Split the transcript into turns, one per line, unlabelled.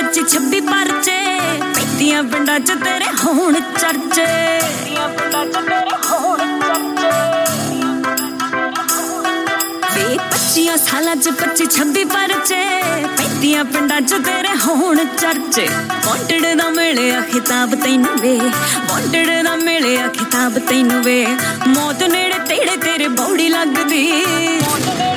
25 26 ਪਰਚੇ ਪੈਂਦੀਆਂ ਪਿੰਡਾਂ 'ਚ ਤੇਰੇ ਹੋਣ ਚਰਚੇ ਪੈਂਦੀਆਂ ਪਿੰਡਾਂ 'ਚ ਤੇਰੇ ਹੋਣ ਚਰਚੇ ਵੇ 25 ਸਾਲਾਂ 'ਚ 25 26 ਪਰਚੇ ਪੈਂਦੀਆਂ ਪਿੰਡਾਂ 'ਚ ਤੇਰੇ ਹੋਣ ਚਰਚੇ ਵਾਂਟਡ ਦਾ ਮਿਲਿਆ ਖਿਤਾਬ ਤੈਨੂੰ ਵੇ ਵਾਂਟਡ ਦਾ ਮਿਲਿਆ ਖਿਤਾਬ ਤੈਨੂੰ ਵੇ ਮੌਤ ਨੇੜੇ ਤੇੜੇ ਤੇਰੇ ਬੌੜੀ ਲੱਗਦੀ